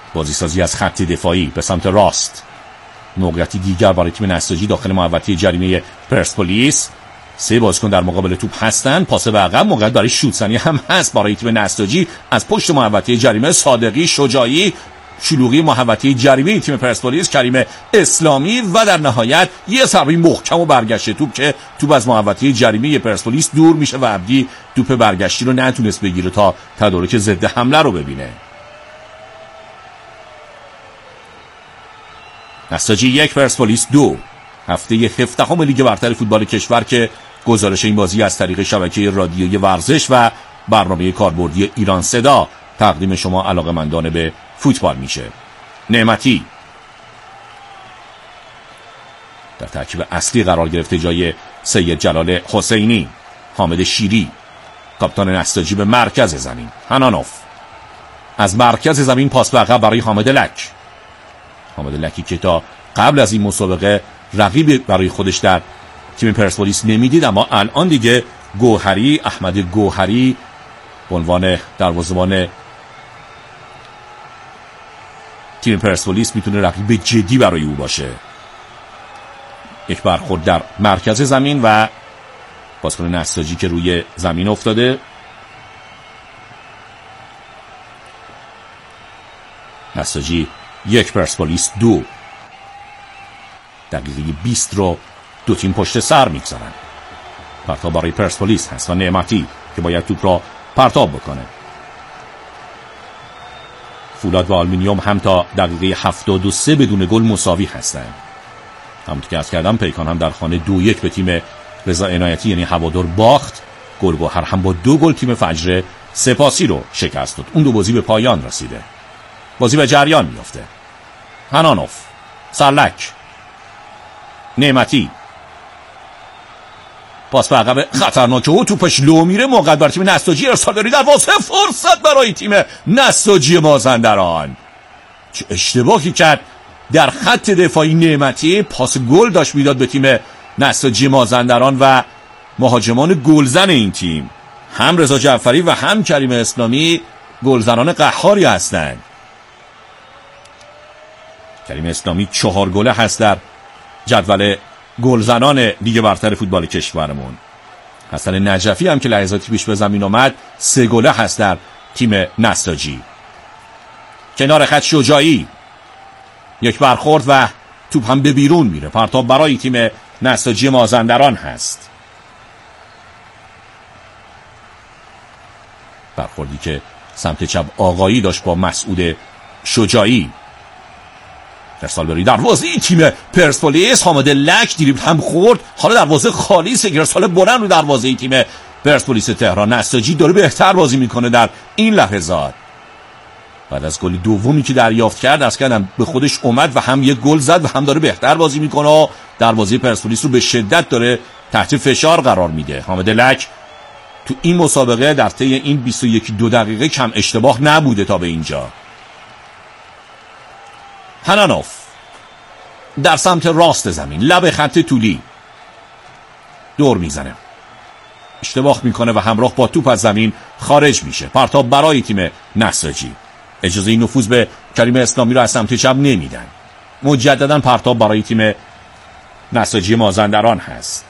بازیسازی از خط دفاعی به سمت راست. موقعیتی دیگر برای تیم نساجی داخل محوطه جریمه پرسپولیس. 3 بازیکن در مقابل توپ هستن. پاس به عقب، موقعیت برای شوت‌زنی هم هست برای تیم نساجی از پشت محوطه جریمه. صادقی، شجاعی، شلوغی محوطه جریمه تیم پرسپولیس، کریم اسلامی و در نهایت یه ضربه محکم و برگشت توپ که توپ از محوطه جریمه پرسپولیس دور میشه و عبدی توپ برگشتی رو نتونست بگیره تا تدارک ضد حمله رو ببینه. نساجی 1 پرسپولیس 2. هفته 17 لیگ برتر فوتبال کشور که گزارش این بازی از طریق شبکه رادیویی ورزش و برنامه کاربردی ایران صدا تقدیم شما علاقه‌مندان به فوتبال میشه. نعمتی در ترکیب اصلی قرار گرفته جای سید جلال حسینی. حامد شیری کاپیتان نساجی به مرکز زمین. هنانوف از مرکز زمین پاس به عقب برای حامد لک. حامد لکی که تا قبل از این مسابقه رقیب برای خودش در تیم پرسپولیس نمیدید، اما الان دیگه گوهری، احمد گوهری به عنوان دروازه‌بان تیم پرسپولیس میتونه رقیب جدی برای او باشه. یک برخورد در مرکز زمین و بازیکن نساجی که روی زمین افتاده. نساجی 1 پرسپولیس 2. دقیقه 20 رو دو تیم پشت سر میگذارن. پرتاب برای پرسپولیس هست و نعمتی که باید توپ را پرتاب بکنه. فولاد و آلومینیوم هم تا دقیقه 73 بدون گل مساوی هستند. همونطور که از کردم پیکان هم در خانه 2-1 به تیم رضا عنایتی یعنی هوادار باخت. گلگهر هم با 2 گل تیم فجر سپاسی رو شکست داد. اون 2 بازی به پایان رسیده. بازی به جریان میفته. هنانوف، سرلک، نعمتی پاس به عقب خطرناکه و توپش لو میره. موقع بر تیم نساجی ارسال داری دروازه. فرصت برای تیم نساجی مازندران. چه اشتباهی کرد در خط دفاعی نعمتی. پاس گل داشت میداد به تیم نساجی مازندران و مهاجمان گلزن این تیم هم رضا جعفری و هم کریم اسلامی گلزنان قهاری هستند. کریم اسلامی 4 گله هست در جدول گلزنان لیگ برتر فوتبال کشورمون. حسن نجفی هم که لحظاتی پیش به زمین آمد 3 گله هست در تیم نساجی. کنار خط شجاعی، یک برخورد و توپ هم به بیرون میره. پرتاب برای تیم نساجی مازندران هست. برخوردی که سمت چپ آقایی داشت با مسعود شجاعی. ارسال بری دروازه تیم پرسپولیس. حامد لک دریبل هم خورد. حالا دروازه خالی. ارسال بلند رو دروازه تیم پرسپولیس تهران. نساجی داره بهتر بازی میکنه در این لحظات. بعد از گل دومی که دریافت کرد از کردم به خودش اومد و هم یک گل زد و هم داره بهتر بازی میکنه و دروازه پرسپولیس رو به شدت داره تحت فشار قرار میده. حامد لک تو این مسابقه در طی این 21-2 دقیقه کم اشتباه نبوده تا به اینجا. هنانوف در سمت راست زمین لب خط طولی دور میزنه. اشتباه میکنه و همراه با توپ از زمین خارج میشه. پرتاب برای تیم نساجی. اجازه این نفوذ به کریم اسلامی رو از سمت چپ نمیدن. مجددا پرتاب برای تیم نساجی مازندران هست.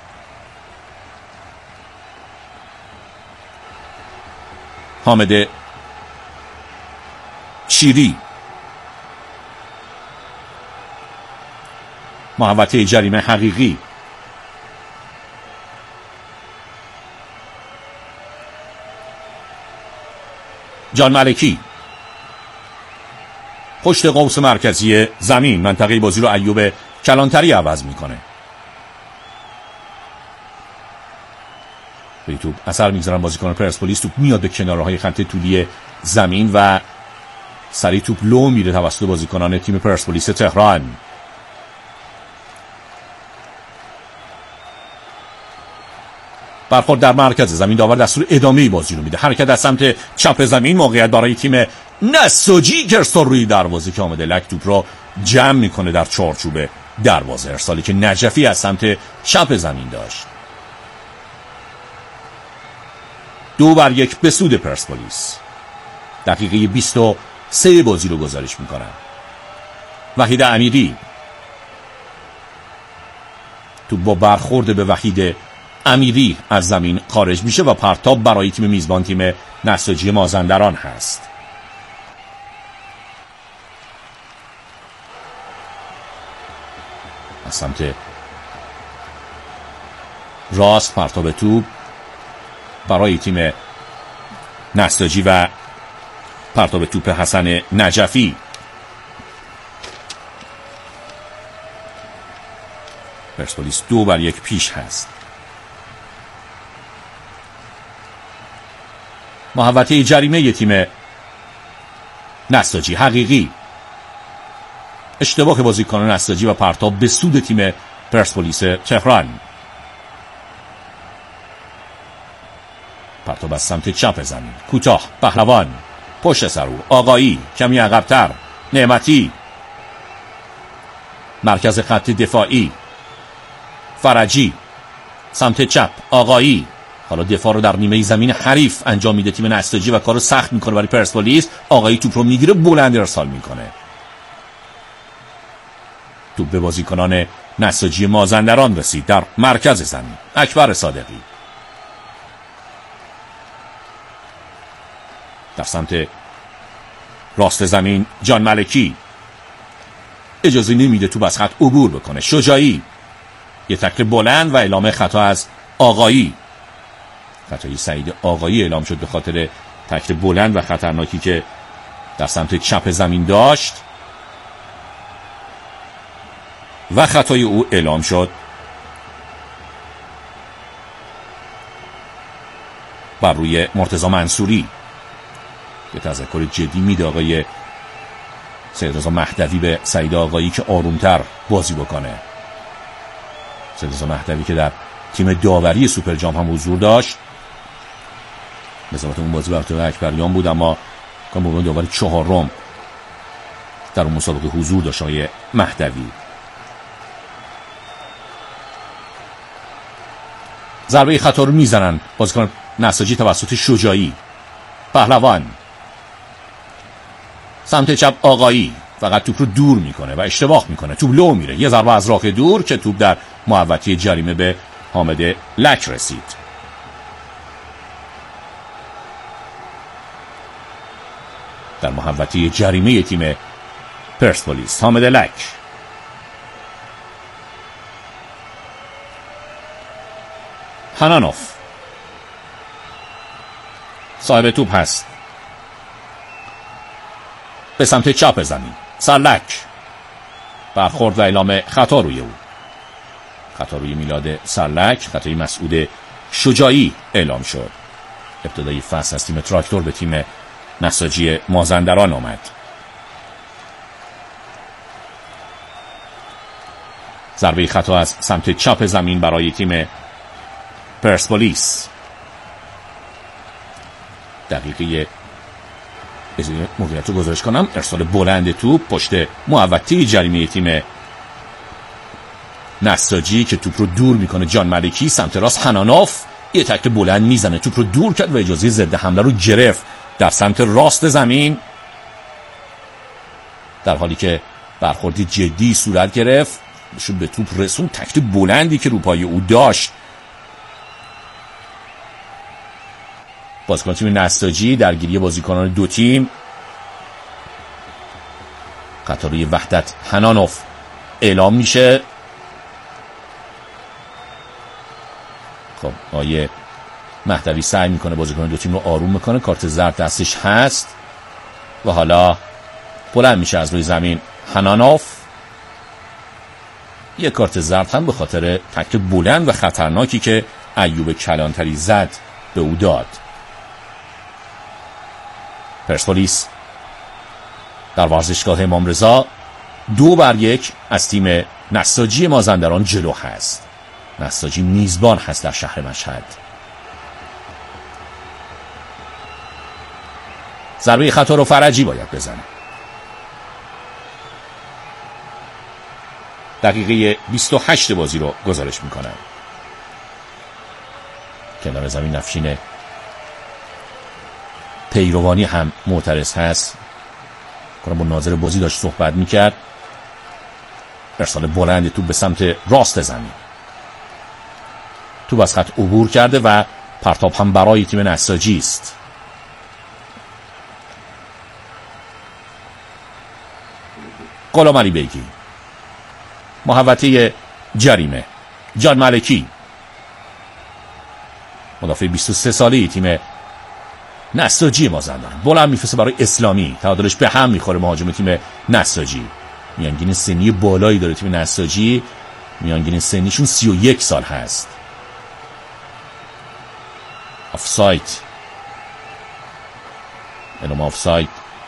حامد شیری محوطه جریمه حقیقی. جان ملکی پشت قوس مرکزی زمین منطقه بازی رو ایوب کلانتری عوض میکنه. به توپ اثر میگذارن بازیکن پرسپولیس. توپ میاد به کنارهای خط طولی زمین و سری توپ لو میره توسط بازیکنان تیم پرسپولیس تهران. برخورد در مرکز زمین. داور دستور ادامه بازی رو میده. حرکت از سمت چپ زمین. موقعیت برای تیم نساجی. ارسال روی دروازه که حامد لک توپ را جمع میکنه در چارچوب دروازه. ارسالی که نجفی از سمت چپ زمین داشت. 2-1 به سود پرسپولیس. دقیقه 3 بازی رو گزارش میکنن. وحید امیری، تو با برخورد به وحید امیری از زمین خارج میشه و پرتاب برای تیم میزبان تیم نساجی مازندران هست. از سمت راست پرتاب توپ برای تیم نساجی و پرتاب توپ حسن نجفی. پرسپولیس 2-1 پیش هست. محوطه جریمه تیم نساجی حقیقی، اشتباه بازیکن نساجی و پرتاب به سود تیم پرسپولیس تهران. پرتاب از سمت چپ زمین کوتاه، پهلوان پشت سر او، آقایی کمی عقب‌تر، نعمتی مرکز خط دفاعی، فرجی سمت چپ، آقایی. حالا دفاع رو در نیمه زمین حریف انجام میده تیم نساجی و کارو سخت میکنه برای پرسپولیس. آقایی توپ رو میگیره، بلند ارسال میکنه. توپ به بازیکنان نساجی مازندران رسید در مرکز زمین. اکبر صادقی در سمت راست زمین، جان ملکی اجازه نمیده توپ از خط عبور بکنه. شجاعی یه تکل بلند و اعلام خطا از آقایی. خطای سعید آقایی اعلام شد به خاطر تکل بلند و خطرناکی که در سمت چپ زمین داشت و خطای او اعلام شد بر روی مرتضی منصوری. یه تذکر جدی میده آقای سید رضا مهدوی به سعید آقایی که آرومتر بازی بکنه. سید رضا مهدوی که در تیم داوری سوپر جام هم حضور داشت، مثلا اون بازی برای اکبریان بود، اما به عنوان داور 4م در اون مسابقه حضور داشت آقای مهدوی. ضربه خطا رو میزنن بازیکن نساجی توسط شجاعی. پهلوان سمت چپ، آقایی فقط توپ رو دور میکنه و اشتباه میکنه. توپ لو میره. یه ضربه از راه دور که توپ در محوطه جریمه به حامد لک رسید. در محوطه جریمه تیم پرسپولیس، حامد لک حنانوف صاحب توپ هست به سمت چپ زمین. سرلک برخورد و اعلام خطا روی او. خطا روی میلاد سرلک، خطای مسعود شجاعی اعلام شد. ابتدای فصل از تیم تراکتور به تیم نساجی مازندران آمد. ضربه خطا از سمت چپ زمین برای تیم پرسپولیس. دقیقه موقعیت رو گزارش کنم. ارسال بلند توپ پشت محوطه جریمه تیم نساجی که توپ رو دور میکنه. جان ملکی سمت راست، حنانوف یه تکل بلند میزنه، توپ رو دور کرد و اجازه ضد حمله رو گرفت در سمت راست زمین، در حالی که برخوردی جدی صورت گرفت. شد به توپ رسون، تکل بلندی که رو پای او داشت. بازیکن تیم نساجی درگیری بازیکنان دو تیم. خطا روی وحدت حنانوف اعلام میشه. خب آیه مهدوی سعی میکنه بازیکن دو تیم رو آروم میکنه. کارت زرد دستش هست و حالا بلند میشه از روی زمین. حنانوف یک کارت زرد هم به خاطر تکل بلند و خطرناکی که ایوب کلانتری زد به او داد. پرسپولیس در ورزشگاه امام رضا 2-1 از تیم نساجی مازندران جلو هست. نساجی میزبان هست در شهر مشهد. ضربه خطا رو فرجی باید بزنه. دقیقه 28 بازی رو گزارش میکنم. کنار زمین نفشین پیروانی هم معترض هست کنم با ناظر بازی داشت صحبت میکرد. ارسال بلند توپ به سمت راست زمین، توپ از خط عبور کرده و پرتاب هم برای تیم نساجی است. غلام علی بیگی، محوطه جریمه، جان ملکی، مدافع 23 ساله‌ای تیم نساجی مازندران، بلند میفرسته برای اسلامی، تعادلش به هم میخوره. مهاجم تیم نساجی میانگین سنی بالایی داره تیم نساجی، میانگین سنیشون 31 سال هست. آفساید، اعلام آفساید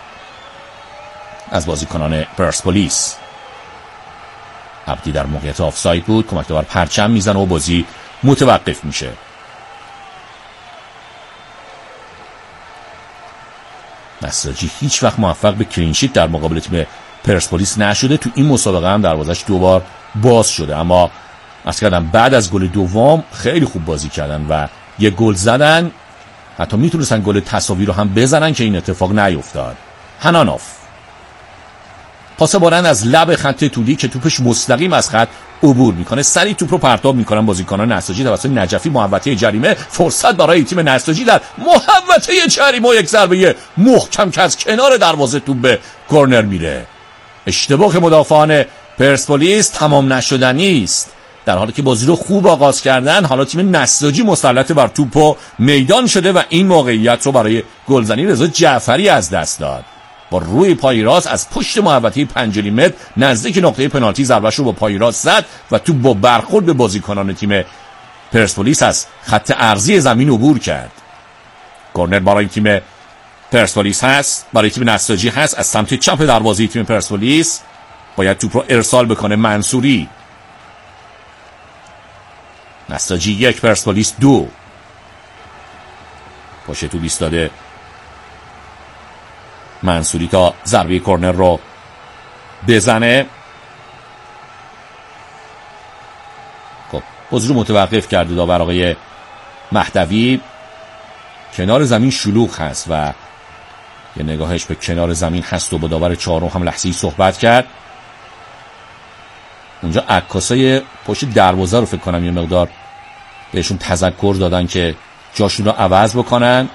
از بازیکنان پرسپولیس. عبدی در موقعیت آفساید بود، کمک داور پرچم میزنه و بازی متوقف میشه. نساجی هیچ وقت موفق به کلینشیت در مقابل تیم پرسپولیس نشده. تو این مسابقه هم دروازش 2 بار باز شده، اما عرض کردم بعد از گل دوم خیلی خوب بازی کردن و یه گل زدن. حتی میتونستن گل تساوی رو هم بزنن که این اتفاق نیفتاد. هنانوف، پاس بلند از لب خط طولی که توپش مستقیم از خط عبور میکنه، سریع توپ رو پرتاب میکنن بازیکنان نساجی توسط نجفی. محوطه جریمه، فرصت برای تیم نساجی در محوطه جریمه و یک ضربه محکم که از کنار دروازه توپ به کرنر میره. اشتباه مدافعان پرسپولیس تمام نشدنی است. در حالی که بازی رو خوب آغاز کردن، حالا تیم نساجی مسلط بر توپ و میدان شده و این موقعیت رو برای گلزنی رضا جعفری از دست داد. با روی پای راست از پشت محوطه 5 متر نزدیک نقطه پنالتی ضربه‌اش رو با پای راست زد و توپ با برخورد به بازیکنان تیم پرسپولیس از خط عرضی زمین عبور کرد. کرنر برای تیم پرسپولیس هست، برای تیم نساجی هست. از سمت چپ دروازه تیم پرسپولیس باید توپ رو ارسال بکنه منصوری. نساجی 1 پرسپولیس 2. پشت توپ ایستاده منصوری تا ضربه کرنر رو بزنه. خب بازی رو متوقف کرده داور آقای مهدوی. کنار زمین شلوغ هست و یه نگاهش به کنار زمین هست و با داور چهارم هم لحظه‌ای صحبت کرد. اونجا عکاسای پشت دروازه رو فکر کنم یه مقدار بهشون تذکر دادن که جاشون رو عوض بکنن.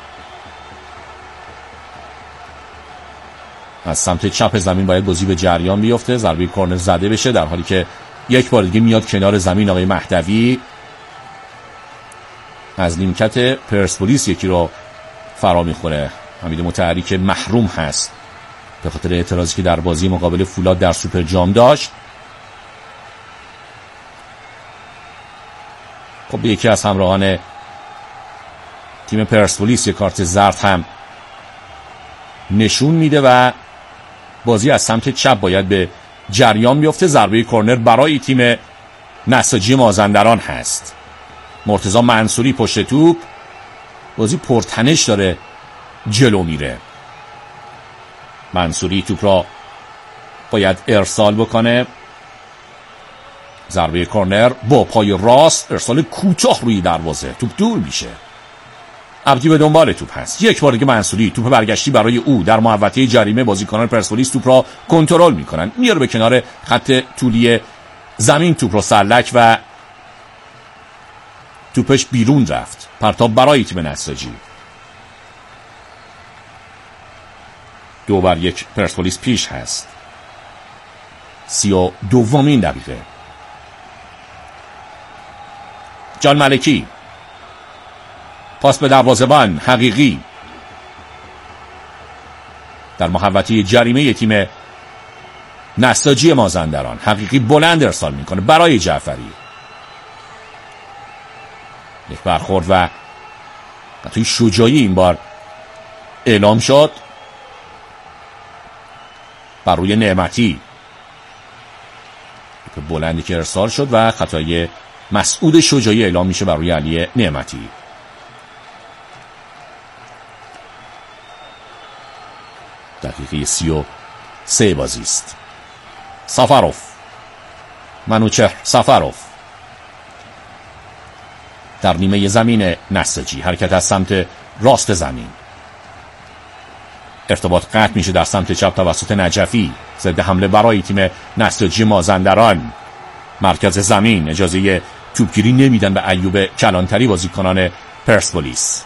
از سمت چپ زمین باید بازی به جریان بیفته، ضربه کرنر زده بشه، در حالی که یک بار دیگه میاد کنار زمین آقای مهدوی. از نیمکت پرسپولیس یکی رو فرا میخوره. حمید متحری که محروم هست به خاطر اعتراضی که در بازی مقابل فولاد در سوپر جام داشت. خب به یکی از همراهان تیم پرسپولیس یک کارت زرد هم نشون میده و بازی از سمت چپ باید به جریان بیفته. ضربه کرنر برای تیم نساجی مازندران هست. مرتضی منصوری پشت توپ، بازی پرتنش داره جلو میره. منصوری توپ را باید ارسال بکنه. ضربه کرنر با پای راست، ارسال کوتاه روی دروازه، توپ دور میشه. عبدی به دنبال توپ هست. یک بار دیگه منصوری، توپ برگشتی برای او در محوطه جریمه. بازیکنان پرسپولیس توپ را کنترل میکنن، میاره به کنار خط طولی زمین، توپ را سلک و توپش بیرون رفت. پرتاب برای تیم نساجی. 2-1 پرسپولیس پیش هست. 32مین دقیقه. جان ملکی، پاس به دروازه‌بان حقیقی در محوطه جریمه تیم نساجی مازندران. حقیقی بلند ارسال میکنه برای جعفری. یک برخورد و توی شجاعی این بار اعلام شد بر روی نعمتی. بلندی که ارسال شد و خطای مسعود شجاعی اعلام میشه بر روی علی نعمتی. دقیقه 33 بازی است. سفروف، منوچهر سفروف در نیمه زمین نساجی، حرکت از سمت راست زمین. ارتباط قطع میشه در سمت چپ توسط نجفی. ضد حمله برای تیم نساجی مازندران. مرکز زمین اجازه توپگیری نمیدن به ایوب کلانتری بازیکنان پرسپولیس.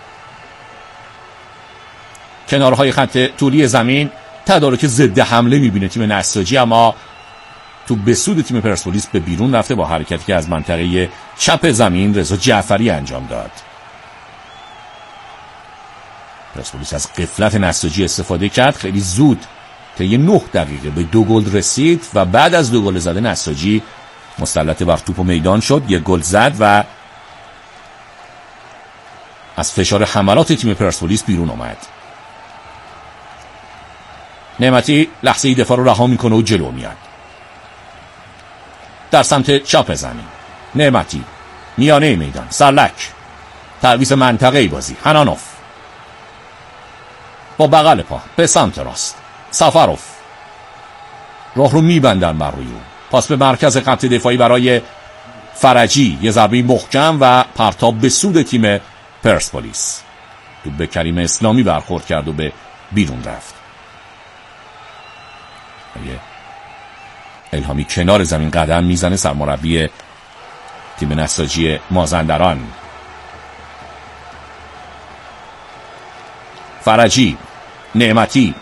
کنارهای خط طولی زمین تدارک ضد حمله میبینه تیم نساجی، اما تو به سود تیم پرسپولیس به بیرون رفته با حرکتی که از منطقه چپ زمین رضا جعفری انجام داد. پرسپولیس از غفلت نساجی استفاده کرد، خیلی زود طی 9 دقیقه به 2 گل رسید و بعد از 2 گل زده نساجی مسلط بر توپ و میدان شد، 1 گل زد و از فشار حملات تیم پرسپولیس بیرون اومد. نعمتی لحظه دفاع رو رها میکنه و جلو میاد در سمت چپ زمین. نعمتی میانه میدان، سرلک، تعویض منطقه‌ای بازی. هنانوف با بغل پا به سمت راست. سفروف راه رو میبندن بر روی اون. پاس به مرکز خط دفاعی برای فرجی، یه ضربه محکم و پرتاب به سود تیم پرسپولیس. تو به کریم اسلامی برخورد کرد و به بیرون رفت. الهامی کنار زمین قدم میزنه، سرمربی تیم نساجی مازندران. فرجی، نعمتی،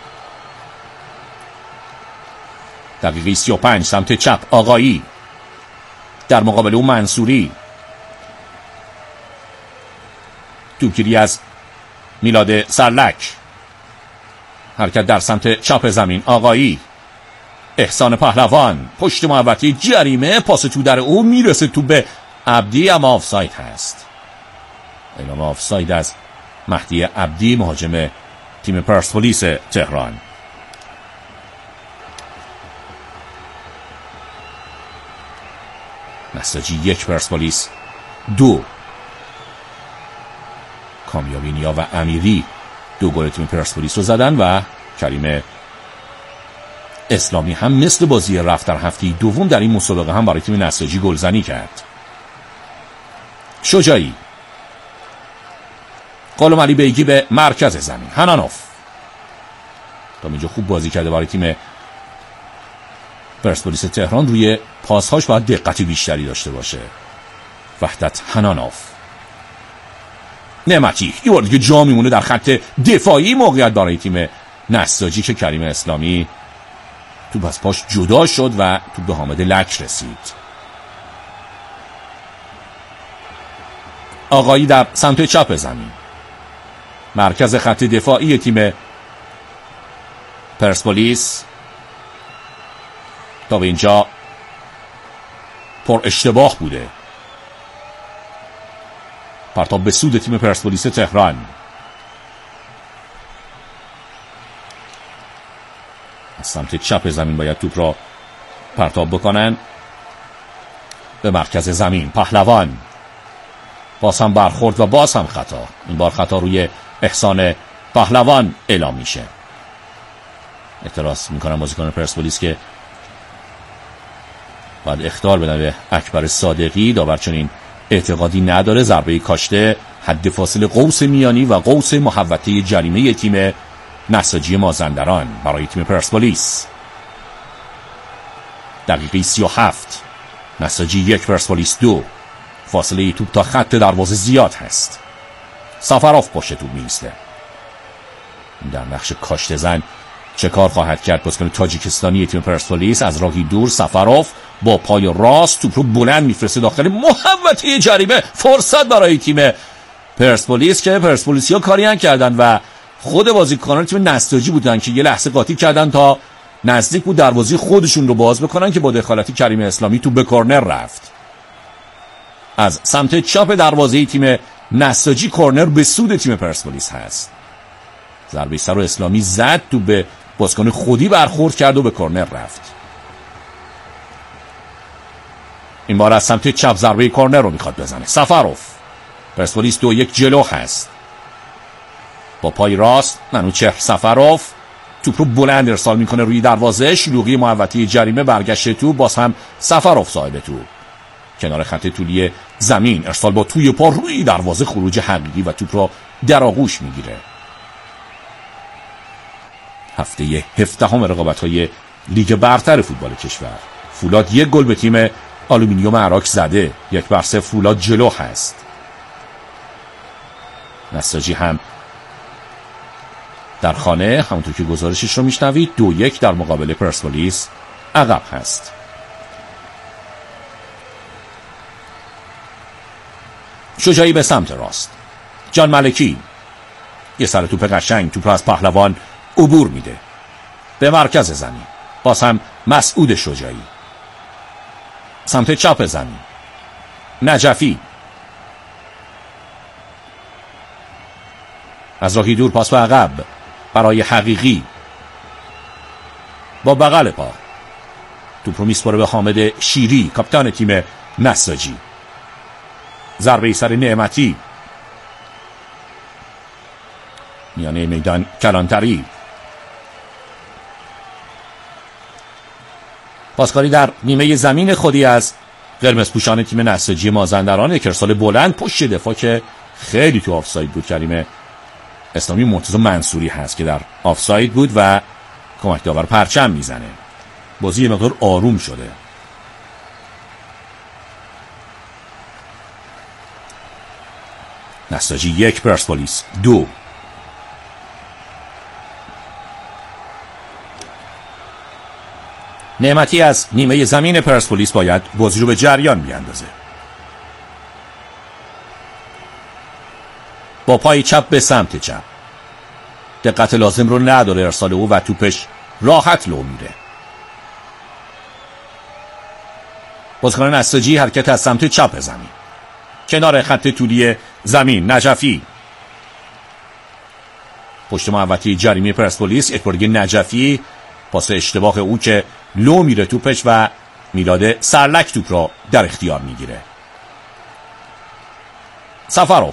دقیقه 35 سمت چپ آقایی، در مقابل اون منصوری. توپگیری از میلاد سرلک، حرکت در سمت چپ زمین آقایی. احسان پهلوان پشت محوطه جریمه، پاس تو در او میرسه تو به عبدی، اما آفساید هست. اعلام آفساید از مهدی عبدی، مهاجم تیم پرسپولیس تهران. نساجی 1 پرسپولیس 2. کامیابی نیا و امیری 2 گل تیم پرسپولیس رو زدن و کریم اسلامی هم مثل بازی رفت در هفته دوم در این مسابقه هم برای تیم نساجی گلزنی کرد. شجاعی، قلم علی بیگی به مرکز زمین. هنانوف تا اینجا خوب بازی کرده برای تیم پرسپولیس تهران، روی پاسهاش باید دقت بیشتری داشته باشه. وحدت هنانوف. نعمتی یه بار دیگه جا میمونه در خط دفاعی، موقعیت برای تیم نساجی که کریم اسلامی توپ از پاش جدا شد و توپ به حامد لک رسید. آقایی در سمت چپ زمین، مرکز خط دفاعی تیم پرسپولیس تا به اینجا پر اشتباه بوده. پرتاب به سود تیم پرسپولیس تهران. از سمت چپ زمین باید توپ را پرتاب بکنن به مرکز زمین. پهلوان باز هم برخورد و باز هم خطا. این بار خطا روی احسان پهلوان اعلام میشه. اعتراض میکنن بازیکن پرسپولیس که باید اخطار بدن به اکبر صادقی. داور چنین اعتقادی نداره. ضربه کاشته حد فاصل قوس میانی و قوس محوطه جریمه تیم نساجی مازندران برای تیم پرسپولیس. دقیقه 37 نساجی 1 پرسپولیس 2. فاصله توپ تا خط دروازه زیاد هست. سفروف پشت توپ میسته. در نقش کاشته زن چه کار خواهد کرد بازیکن تاجیکستانی تیم پرسپولیس؟ از راهی دور سفروف با پای راست توپ رو بلند میفرسته داخل محوطه جریمه. فرصت برای تیم پرسپولیس که پرسپولیسیا کاری کردن و خود بازیکنان تیم نساجی بودن که یه لحظه قاطی کردن تا نزدیک بود دروازه خودشون رو باز بکنن که با دخالتی کریم اسلامی تو به کورنر رفت. از سمت چپ دروازه تیم نساجی کورنر به سود تیم پرسپولیس هست. ضربه سر رو اسلامی زد، تو به بازیکن خودی برخورد کرد و به کورنر رفت. این بار از سمت چپ ضربه کورنر رو میخواد بزنه. سفروف. پرسپولیس 2-1 جلو هست. با پای راست منوچهر سفروف توپ رو بلند ارسال میکنه روی دروازه. شلوغی محوطه جریمه، برگشت توپ، باز هم سفروف صاحب توپ. کنار خط طولی زمین ارسال با توی پا روی دروازه، خروج حقیقی و توپ رو در آغوش میگیره. هفته 17 رقابت‌های لیگ برتر فوتبال کشور. فولاد 1 گل به تیم آلومینیوم عراق زده، 1-0 فولاد جلو هست. نساجی هم در خانه همونطور که گزارشش رو میشنوید 2-1 در مقابل پرسپولیس عقب هست. شجاعی به سمت راست، جان ملکی یه سر توپ قشنگ، توپ از پهلوان عبور میده به مرکز زمین. باز هم مسعود شجاعی سمت چپ زمین، نجفی از راهی دور پاس به عقب برای حقیقی با بغل پا توپ رو میسپاره به حامد شیری کاپیتان تیم نساجی. ضربه سر نعمتی میانه میدان کلانتری، پاسکاری در نیمه زمین خودی از قرمز پوشان تیم نساجی مازندران. یک ارسال بلند پشت دفاع که خیلی تو آفساید بود. کریم اسلامی مرتضی منصوری هست که در آفساید بود و کمک داور پرچم میزنه. بازی یه مقدار آروم شده. نساجی 1 پرسپولیس 2. نعمتی از نیمه زمین پرسپولیس باید بازی رو به جریان بیاندازه. با پای چپ به سمت چپ، دقت لازم رو نداره ارسال او و توپش راحت لو میره. بازیکن نساجی حرکت از سمت چپ زمین، کنار خط طولی زمین. نجفی پشت محوطه جریمه پرسپولیس، یک بار دیگه نجفی پاس اشتباه او که لو میره توپش و میلاد سرلک توپ را در اختیار میگیره. سفروف،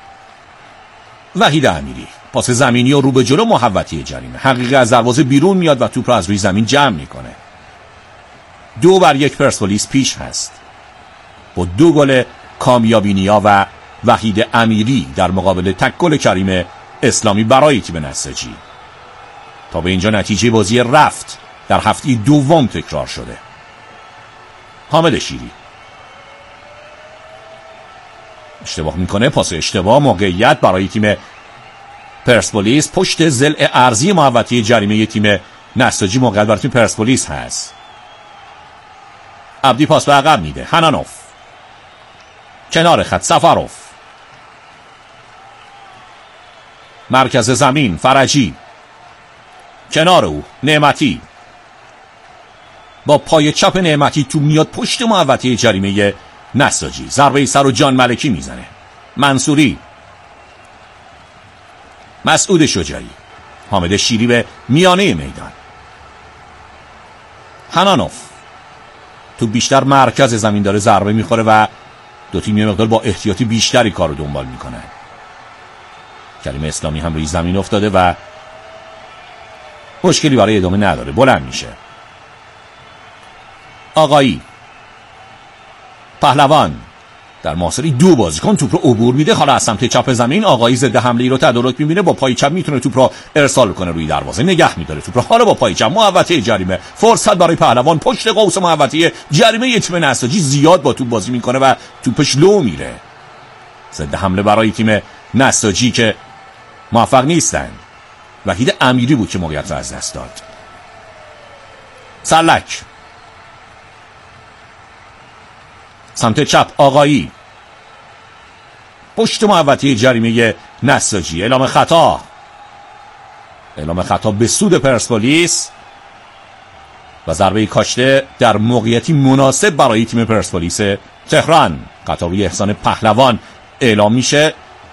وحید امیری پاس زمینی و رو به جلو محوطه جریمه. حقیقی از دروازه بیرون میاد و توپ را از روی زمین جمع میکنه. 2-1 پرسپولیس پیش هست با 2 گل کامیابی نیا و وحید امیری در مقابل تک گل کریم اسلامی برای تیم نساجی. تا به اینجا نتیجه بازی رفت در هفته دوم تکرار شده. حامد شیری اشتباه میکنه، پاس اشتباه، موقعیت برای تیم پرسپولیس پشت ضلع ارضی محوطه جریمه تیم نساجی. موقعیت برای تیم پرسپولیس هست. عبدی پاس به عقب میده، حنانوف کنار خط، سفروف مرکز زمین، فرجی کنار او، نعمتی با پای چپ نعمتی تو میاد پشت محوطه جریمه نساجی. ضربه سر و جان ملکی میزنه. منصوری، مسعود شجاعی، حامد شیری به میانه میدان. حنانوف تو بیشتر مرکز زمین داره ضربه میخوره و دو تیم یه مقدار با احتیاطی بیشتری کارو دنبال میکنن. کریم اسلامی هم روی زمین افتاده و مشکلی برای ادامه نداره، بلند میشه. آقایی، پهلوان در محاصره 2 بازیکن توپ رو عبور میده. حالا از سمت چپ زمین آقایی ضد حمله ای رو تدارک میبینه، با پای چپ میتونه توپ رو ارسال کنه روی دروازه، نگه میداره توپ رو. حالا با پای چپ محوطه جریمه، فرصت برای پهلوان پشت قوس محوطه جریمه تیم نساجی زیاد با توپ بازی میکنه و توپش لو میره. ضد حمله برای تیم نساجی که موفق نیستن. وحید امیری بود که موقعیت رو از دست داد. سرلک سمت چپ، آقایی پشت محوطه جریمه نساجی. اعلام خطا به سود پرسپولیس و ضربه کاشته در موقعیتی مناسب برای تیم پرسپولیس تهران. خطا روی احسان پهلوان اعلام میشه.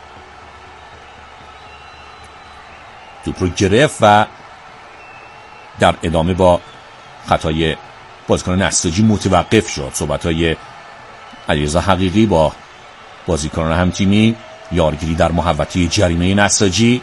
توپ رو گرفت و در ادامه با خطای بازیکن نساجی متوقف شد. صحبت‌های علیرضا حقیقی با بازیکنان هم تیمی، یارگیری در محوطه جریمه نساجی.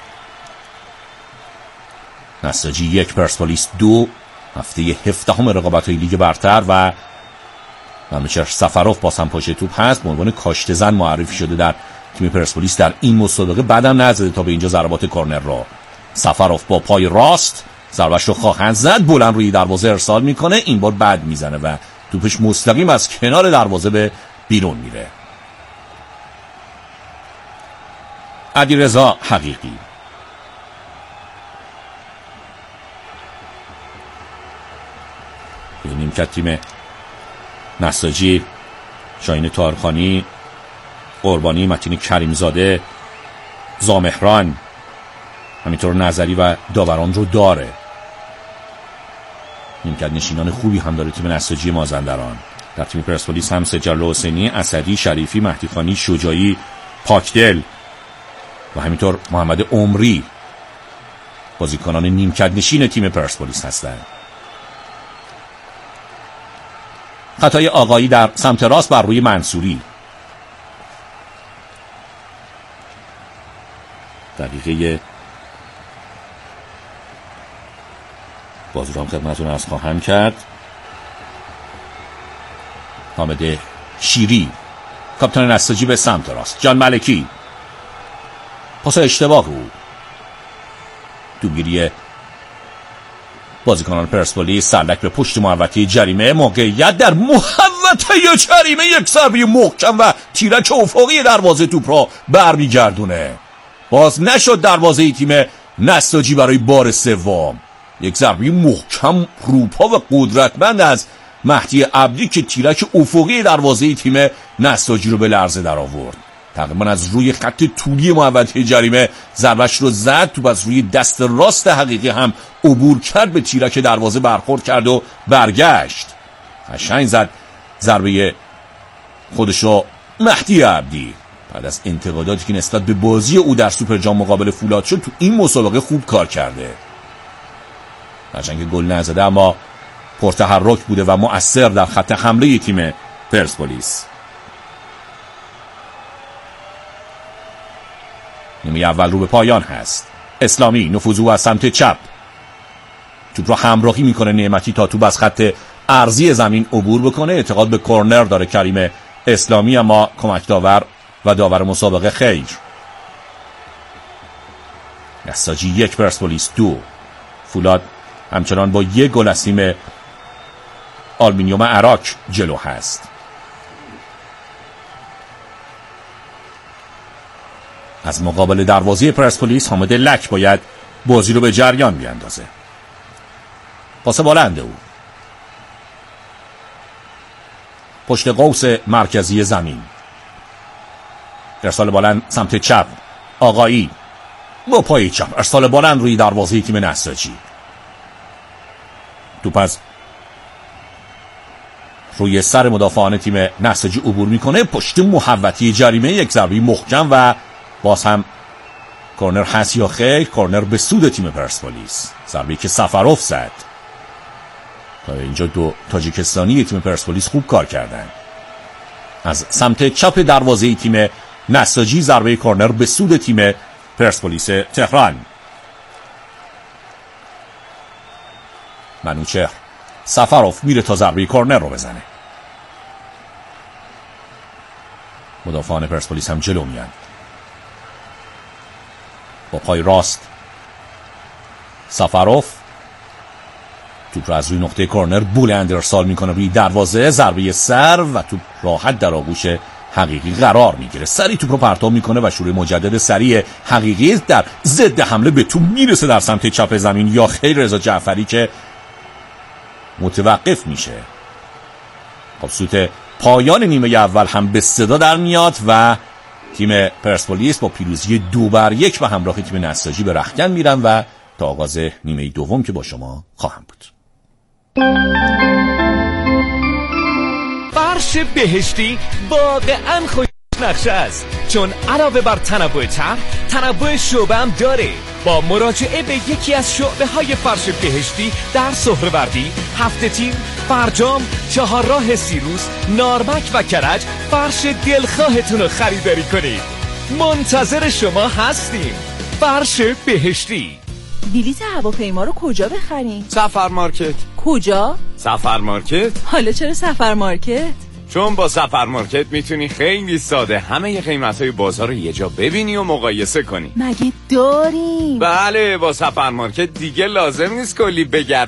نساجی 1 پرسپولیس 2. هفته 17 رقابت‌های لیگ برتر و منوچهر سفروف باز هم پشت توپ هست. به عنوان کاشته زن معرفی شده در تیم پرسپولیس در این مسابقه. بعدم نزده تا به اینجا ضربات کورنر را. سفروف با پای راست ضربش رو خواهند زد، بلند روی دروازه ارسال میکنه، این بار بد میزنه و توپش مستقیم از کنار دروازه به بیرون میره. علیرضا حقیقی به نیمکت تیم نساجی شاهین طاهرخانی، قربانی، متین کریمزاده، زامهران، همینطور نظری و داوران رو داره. نیمکت نشینان خوبی هم داره تیم نساجی مازندران. در تیم پرسپولیس هم سجل حسینی، اسدی، شریفی، مهدی خانی، شجاعی، پاکدل و همینطور محمد عمری بازیکنان نیمکت نشین تیم پرسپولیس هستند. خطای آقایی در سمت راست بر روی منصوری. دقیقه بازی رو هم خدمتتون عرض خواهم کرد. حامد شیری کاپیتان نساجی به سمت راست. جان ملکی پاس اشتباه بود. توپگیری بازیکنان پرسپولیس، سرلک به پشت محوطه جریمه، موقعیت در محوطه جریمه، یک ضربه محکم و تیرک افقی دروازه توپ را برمیگردونه. باز نشد دروازه تیم نساجی برای بار سوم. یک ضربه محکم روپا و قدرتمند از مهدی عبدی که تیرک افقی دروازه تیم نساجی رو به لرزه در آورد. تقریبا از روی خط طولی محوطه جریمه ضربش رو زد، توپ از روی دست راست حقیقی هم عبور کرد، به تیرک دروازه برخورد کرد و برگشت. قشنگ زد ضربه خودش رو مهدی عبدی. بعد از انتقاداتی که نسبت به بازی او در سوپر جام مقابل فولاد شد، تو این مسابقه خوب کار کرده. هرچند گل نزده اما پرتحرک بوده و مؤثر در خط حمله تیم پرسپولیس. نیمه اول رو به پایان هست. اسلامی نفوذ او از سمت چپ، توپ رو همراهی میکنه نعمتی تا توپ از خط عرضی زمین عبور بکنه. اعتقاد به کورنر داره کریم اسلامی، اما کمک داور و داور مسابقه خیر. نساجی 1 پرسپولیس 2. فولاد همچنان با 1 گل از تیم آلومینیوم عراق جلو هست. از مقابل دروازه پرسپولیس حامد لک باید بازی رو به جریان بیاندازه. پاس بلند او پشت قوس مرکزی زمین، ارسال بلند سمت چپ. آقایی با پای چپ ارسال بلند روی دروازه تیم نساجی. توپ از روی سر مدافعان تیم نساجی عبور میکنه، پشت محوطه جریمه، یک ضربه محکم و باز هم کورنر هست یا خیر؟ کورنر به سود تیم پرسپولیس. ضربه‌ای که سفروف زد. تا اینجا 2 تاجیکستانی تیم پرسپولیس خوب کار کردن. از سمت چپ دروازه تیم نساجی ضربه کورنر به سود تیم پرسپولیس تهران. منوچهر، سفروف میره تا ضربه کورنر رو بزنه. مدافعان پرسپولیس هم جلو میان. با پای راست سفروف توپ را از روی نقطه کورنر بلند ارسال میکنه روی دروازه، ضربه سر و توپ راحت در آغوش حقیقی قرار میگیره. سری توپ رو پرتاب میکنه و شروع مجدد سریع حقیقی در ضد حمله به توپ میرسه در سمت چپ زمین، یا خیر رضا جعفری که متوقف میشه. خب سوت پایان نیمه اول هم به صدا در میاد و تیم پرسپولیس با پیروزی 2-1 به همراه تیم نساجی به رختکن میرن و تا آغاز نیمه دوم که با شما خواهم بود. فرش بهشتی واقعا خوش نقشه است، چون علاوه بر تنوع طرح، تنوع شعبه هم داره. با مراجعه به یکی از شعبه های فرش بهشتی در سهروردی، هفته تیر، فرجام، چهارراه سیروس، نارمک و کرج فرش دلخواهتون رو خریداری کنید. منتظر شما هستیم. فرش بهشتی. بلیط هواپیما رو کجا بخریم؟ سفر مارکت. کجا؟ سفر مارکت. حالا چرا سفر مارکت؟ چون با سپرمارکت میتونی خیلی ساده همه قیمت‌های بازار رو یه جا ببینی و مقایسه کنی. مگه داریم؟ بله، با سپرمارکت دیگه لازم نیست کلی بگردی